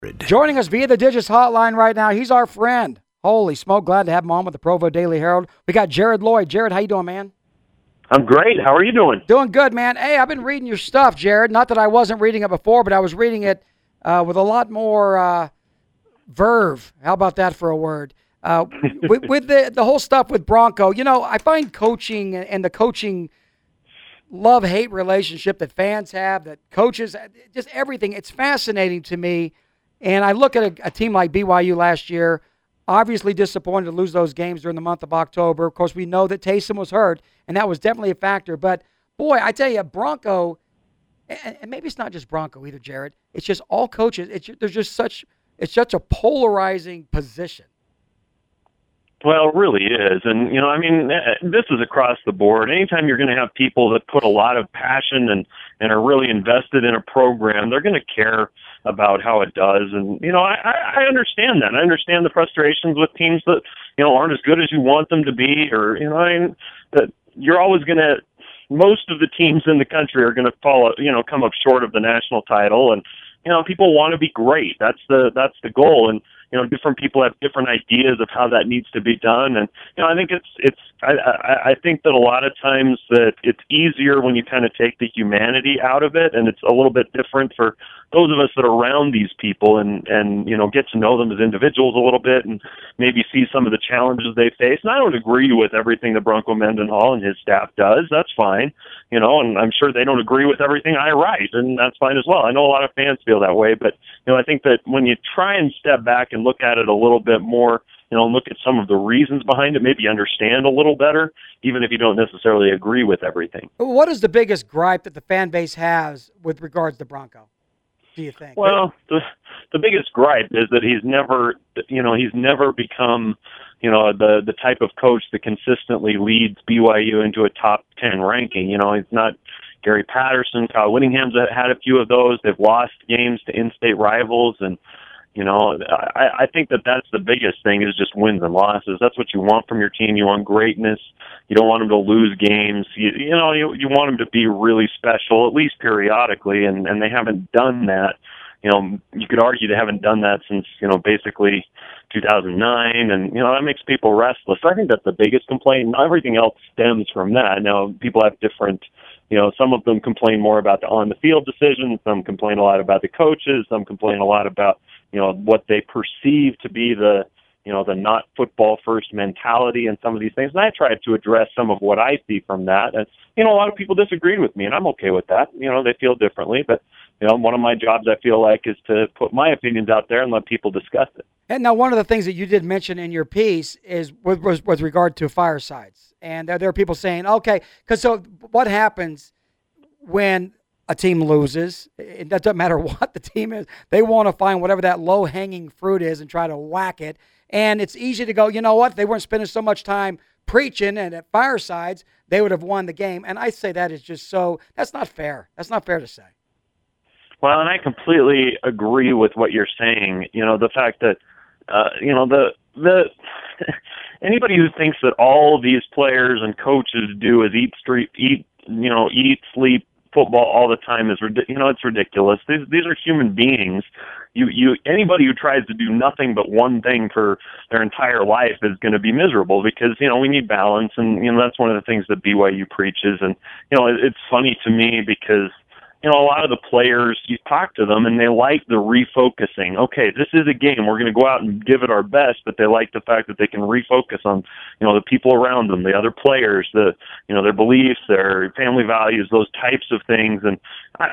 Joining us via the Digits hotline right now, he's our friend. Holy smoke, glad to have him on with the Provo Daily Herald. We got Jared Lloyd. Jared, how you doing, man? I'm great. How are you doing? Doing good, man. Hey, I've been reading your stuff, Jared. Not that I wasn't reading it before, but I was reading it with a lot more verve. How about that for a word? With the whole stuff with Bronco, you know, I find coaching and the coaching love-hate relationship that fans have, that coaches, just everything, it's fascinating to me. And I look at a team like BYU last year, obviously disappointed to lose those games during the month of October. Of course, we know that Taysom was hurt, and that was definitely a factor. But, boy, I tell you, Bronco, and maybe it's not just Bronco either, Jared. It's just all coaches. It's such a polarizing position. Well, it really is. And, you know, I mean, this is across the board. Anytime you're going to have people that put a lot of passion and are really invested in a program, they're going to care about how it does. And, you know, I understand that. I understand the frustrations with teams that, you know, aren't as good as you want them to be, or, you know, I mean, that you're always going to, most of the teams in the country are going to come up short of the national title. And, you know, people want to be great. That's the goal. And, you know, different people have different ideas of how that needs to be done. And, you know, I think I think that a lot of times that it's easier when you kind of take the humanity out of it, and it's a little bit different for those of us that are around these people and, you know, get to know them as individuals a little bit and maybe see some of the challenges they face. And I don't agree with everything that Bronco Mendenhall and his staff does. That's fine, you know, and I'm sure they don't agree with everything I write, and that's fine as well. I know a lot of fans feel that way, but, you know, I think that when you try and step back and look at it a little bit more, you know, look at some of the reasons behind it, maybe understand a little better, even if you don't necessarily agree with everything. What is the biggest gripe that the fan base has with regards to Bronco, do you think? Well, the biggest gripe is that he's never become, you know, the type of coach that consistently leads BYU into a top 10 ranking. You know, he's not Gary Patterson. Kyle Whittingham's had a few of those. They've lost games to in-state rivals, and you know, I think that's the biggest thing is just wins and losses. That's what you want from your team. You want greatness. You don't want them to lose games. You want them to be really special, at least periodically, and they haven't done that. You know, you could argue they haven't done that since, you know, basically 2009, and, you know, that makes people restless. I think that's the biggest complaint, and everything else stems from that. Now, people have different, you know, some of them complain more about the on-the-field decisions, some complain a lot about the coaches, some complain a lot about, you know, what they perceive to be the not football first mentality and some of these things. And I tried to address some of what I see from that. And, you know, a lot of people disagreed with me, and I'm okay with that. You know, they feel differently, but, you know, one of my jobs, I feel like, is to put my opinions out there and let people discuss it. And now one of the things that you did mention in your piece is with regard to firesides. And there are people saying, okay, because so what happens when a team loses? It doesn't matter what the team is. They want to find whatever that low-hanging fruit is and try to whack it. And it's easy to go, you know what? They weren't spending so much time preaching and at firesides, they would have won the game. And I say that is just that's not fair. That's not fair to say. Well, and I completely agree with what you're saying. You know, the fact that, you know, the anybody who thinks that all these players and coaches do is eat, sleep, football all the time is, you know, it's ridiculous. These are human beings. Anybody who tries to do nothing but one thing for their entire life is going to be miserable because, you know, we need balance. And, you know, that's one of the things that BYU preaches. And, you know, it's funny to me because, you know, a lot of the players, you talk to them and they like the refocusing. Okay, this is a game. We're going to go out and give it our best, but they like the fact that they can refocus on, you know, the people around them, the other players, you know, their beliefs, their family values, those types of things. And,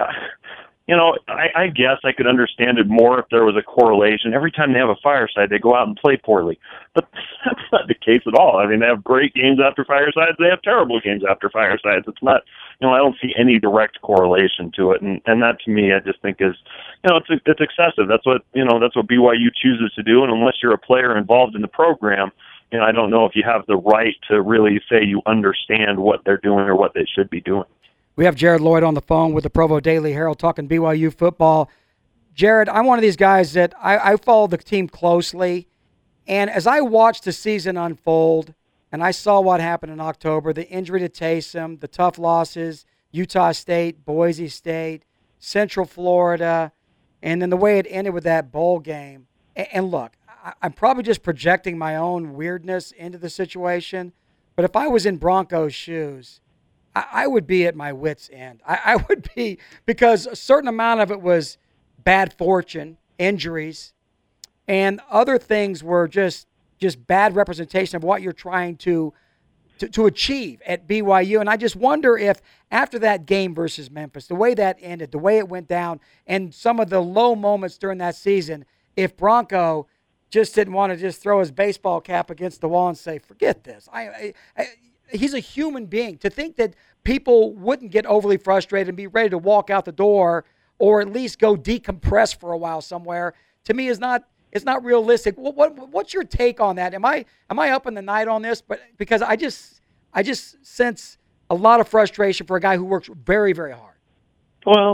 I guess I could understand it more if there was a correlation. Every time they have a fireside, they go out and play poorly. But that's not the case at all. I mean, they have great games after firesides. They have terrible games after firesides. It's not, you know, I don't see any direct correlation to it. And that to me, I just think is, you know, it's excessive. That's what BYU chooses to do. And unless you're a player involved in the program, you know, I don't know if you have the right to really say you understand what they're doing or what they should be doing. We have Jared Lloyd on the phone with the Provo Daily Herald talking BYU football. Jared, I'm one of these guys that I follow the team closely. And as I watched the season unfold and I saw what happened in October, the injury to Taysom, the tough losses, Utah State, Boise State, Central Florida, and then the way it ended with that bowl game. And look, I'm probably just projecting my own weirdness into the situation, but if I was in Broncos' shoes, I would be at my wit's end. I would be, because a certain amount of it was bad fortune, injuries, and other things were just bad representation of what you're trying to achieve at BYU. And I just wonder if after that game versus Memphis, the way that ended, the way it went down, and some of the low moments during that season, if Bronco just didn't want to just throw his baseball cap against the wall and say, forget this. He's a human being. To think that people wouldn't get overly frustrated and be ready to walk out the door or at least go decompress for a while somewhere, to me is not – it's not realistic. What's your take on that? Am I up in the night on this? But because I just sense a lot of frustration for a guy who works very, very hard. Well,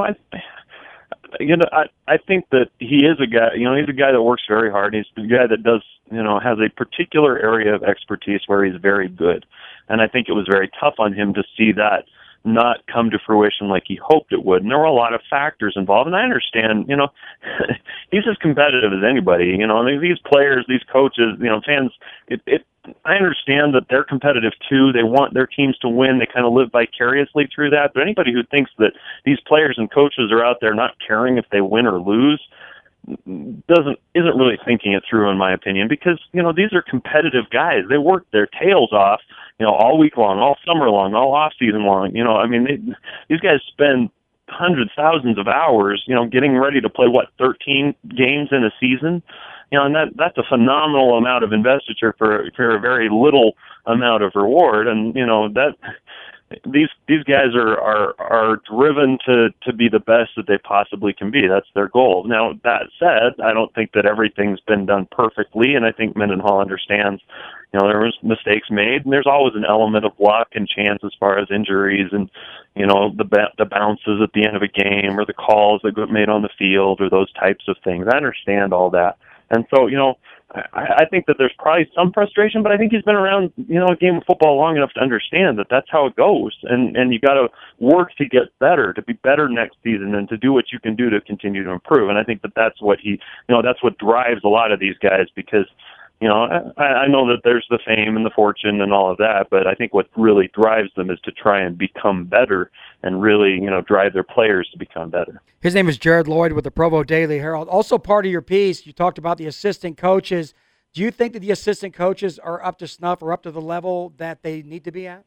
I think that he is a guy. He's a guy that works very hard. He's a guy that does, has a particular area of expertise where he's very good. And I think it was very tough on him to see that not come to fruition like he hoped it would. And there were a lot of factors involved. And I understand, he's as competitive as anybody. These players, these coaches, fans, I understand that they're competitive too. They want their teams to win. They kind of live vicariously through that. But anybody who thinks that these players and coaches are out there not caring if they win or lose isn't really thinking it through, in my opinion, because, these are competitive guys. They work their tails off, all week long, all summer long, all off season long. These guys spend hundreds, thousands of hours, getting ready to play 13 games in a season. And that's a phenomenal amount of investiture for a very little amount of reward. And, that these guys are driven to be the best that they possibly can be. That's their goal. Now, that said, I don't think that everything's been done perfectly, and I think Mendenhall understands, there was mistakes made, and there's always an element of luck and chance as far as injuries and, the bounces at the end of a game or the calls that get made on the field or those types of things. I understand all that. And so, I think that there's probably some frustration, but I think he's been around, a game of football long enough to understand that that's how it goes. And you got to work to get better, to be better next season, and to do what you can do to continue to improve. And I think that that's what that's what drives a lot of these guys, because, I know that there's the fame and the fortune and all of that, but I think what really drives them is to try and become better and really, drive their players to become better. His name is Jared Lloyd with the Provo Daily Herald. Also part of your piece, you talked about the assistant coaches. Do you think that the assistant coaches are up to snuff or up to the level that they need to be at?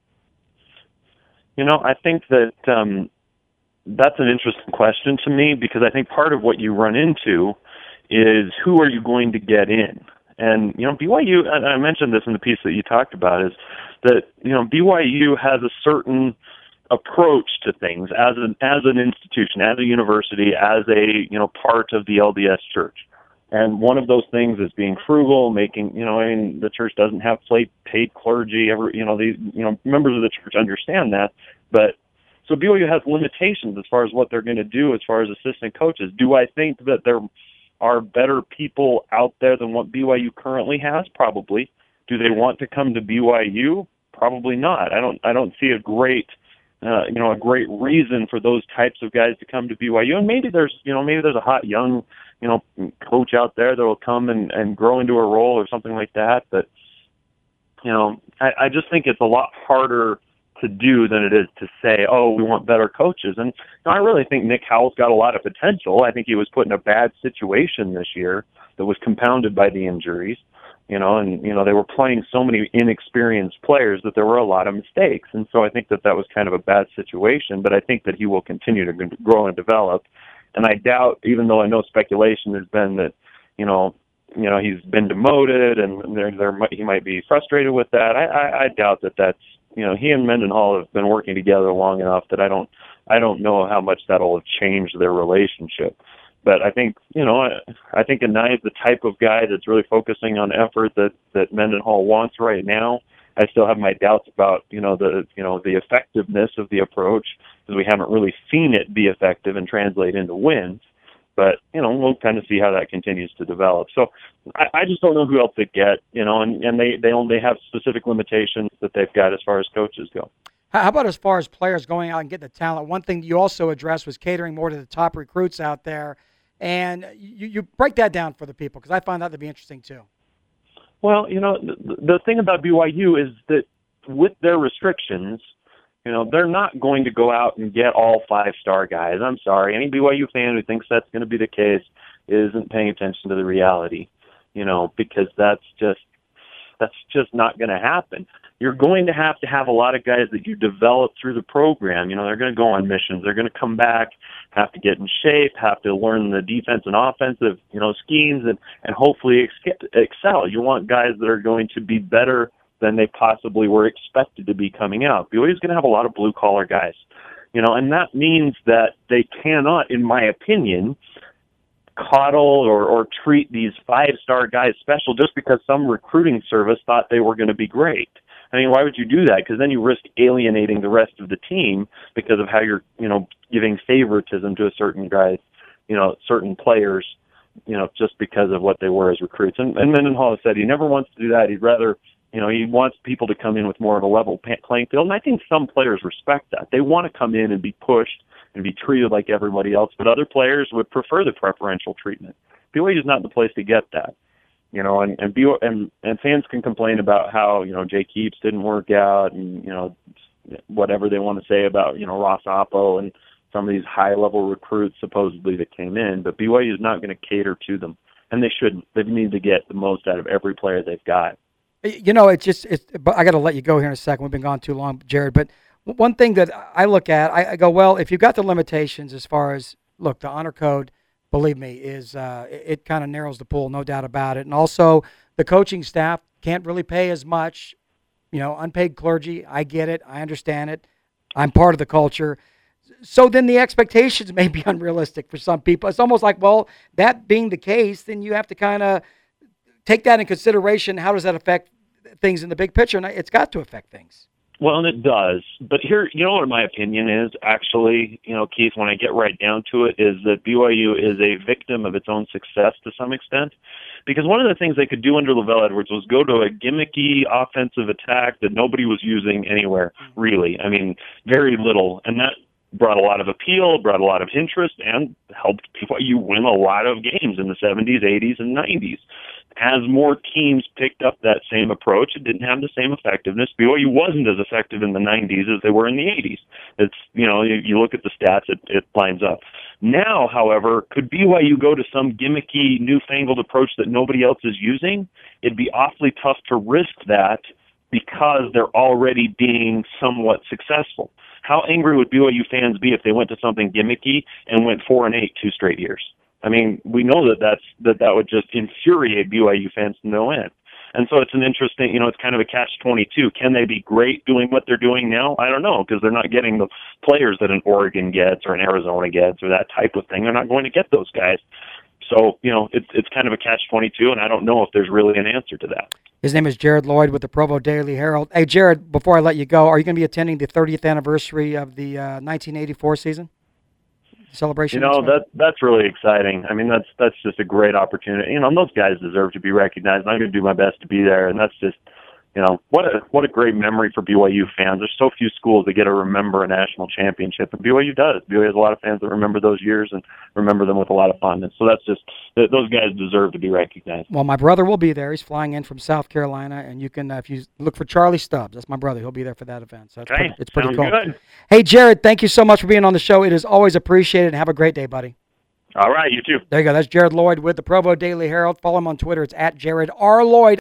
I think that that's an interesting question to me, because I think part of what you run into is who are you going to get in? And, BYU, and I mentioned this in the piece that you talked about, is that, BYU has a certain approach to things as an institution, as a university, as a, part of the LDS church. And one of those things is being frugal, making, the church doesn't have paid clergy, these, members of the church understand that. But so BYU has limitations as far as what they're going to do as far as assistant coaches. Do I think that there are better people out there than what BYU currently has? Probably. Do they want to come to BYU? Probably not. I don't see a great reason for those types of guys to come to BYU. And maybe there's a hot young, coach out there that will come and grow into a role or something like that. But, I just think it's a lot harder to do than it is to say, oh, we want better coaches. And I really think Nick Howell's got a lot of potential. I think he was put in a bad situation this year that was compounded by the injuries, and they were playing so many inexperienced players that there were a lot of mistakes. And so I think that was kind of a bad situation, but I think that he will continue to grow and develop. And I doubt, even though I know speculation has been that, he's been demoted and he might be frustrated with that. I doubt that that's, he and Mendenhall have been working together long enough that I don't know how much that'll have changed their relationship. But I think, I think Anai is the type of guy that's really focusing on effort that Mendenhall wants right now. I still have my doubts about, the effectiveness of the approach, because we haven't really seen it be effective and translate into wins. But, we'll kind of see how that continues to develop. So I just don't know who else to get, and they only have specific limitations that they've got as far as coaches go. How about as far as players going out and getting the talent? One thing you also addressed was catering more to the top recruits out there. And you break that down for the people, because I find that to be interesting too. Well, the thing about BYU is that with their restrictions, they're not going to go out and get all 5-star guys. I'm sorry. Any BYU fan who thinks that's going to be the case isn't paying attention to the reality, because that's just not going to happen. You're going to have a lot of guys that you develop through the program. They're going to go on missions. They're going to come back, have to get in shape, have to learn the defense and offensive, schemes, and hopefully excel. You want guys that are going to be better than they possibly were expected to be coming out. BYU is going to have a lot of blue-collar guys, and that means that they cannot, in my opinion, coddle or treat these 5-star guys special just because some recruiting service thought they were going to be great. I mean, why would you do that? Because then you risk alienating the rest of the team because of how you're, giving favoritism to a certain guys, certain players, just because of what they were as recruits. And Mendenhall has said he never wants to do that. He'd rather, he wants people to come in with more of a level playing field. And I think some players respect that. They want to come in and be pushed and be treated like everybody else, but other players would prefer the preferential treatment. BYU is not the place to get that. And fans can complain about how, Jay Keeps didn't work out and, whatever they want to say about, Ross Oppo and some of these high-level recruits supposedly that came in, but BYU is not going to cater to them, and they shouldn't. They need to get the most out of every player they've got. But I got to let you go here in a second. We've been gone too long, Jared, but one thing that I look at, I go, well, if you've got the limitations as far as, look, the honor code, believe me, is it kind of narrows the pool, no doubt about it. And also the coaching staff can't really pay as much, unpaid clergy. I get it. I understand it. I'm part of the culture. So then the expectations may be unrealistic for some people. It's almost like, well, that being the case, then you have to kind of take that in consideration. How does that affect things in the big picture? And it's got to affect things. Well, and it does. But here, what my opinion is, actually, Keith, when I get right down to it, is that BYU is a victim of its own success to some extent. Because one of the things they could do under Lavelle Edwards was go to a gimmicky offensive attack that nobody was using anywhere, really. I mean, very little. And that brought a lot of appeal, brought a lot of interest, and helped BYU win a lot of games in the 70s, 80s, and 90s. As more teams picked up that same approach, it didn't have the same effectiveness. BYU wasn't as effective in the 90s as they were in the 80s. It's, you look at the stats, it lines up. Now, however, could BYU go to some gimmicky, newfangled approach that nobody else is using? It'd be awfully tough to risk that because they're already being somewhat successful. How angry would BYU fans be if they went to something gimmicky and went 4-8 2 straight years? I mean, we know that would just infuriate BYU fans to no end. And so it's an interesting, it's kind of a catch-22. Can they be great doing what they're doing now? I don't know, because they're not getting the players that an Oregon gets or an Arizona gets or that type of thing. They're not going to get those guys. So, it's kind of a catch-22, and I don't know if there's really an answer to that. His name is Jared Lloyd with the Provo Daily Herald. Hey, Jared, before I let you go, are you going to be attending the 30th anniversary of the 1984 season? Celebration. That's really exciting. I mean, that's just a great opportunity. Those guys deserve to be recognized. I'm going to do my best to be there, and that's just, what a great memory for BYU fans. There's so few schools that get to remember a national championship, and BYU does. BYU has a lot of fans that remember those years and remember them with a lot of fondness. So that's just, those guys deserve to be recognized. Well, my brother will be there. He's flying in from South Carolina, and you can, if you look for Charlie Stubbs, that's my brother. He'll be there for that event. So it's pretty cool. Good. Hey, Jared, thank you so much for being on the show. It is always appreciated, and have a great day, buddy. All right, you too. There you go. That's Jared Lloyd with the Provo Daily Herald. Follow him on Twitter. It's @Jared R. Lloyd.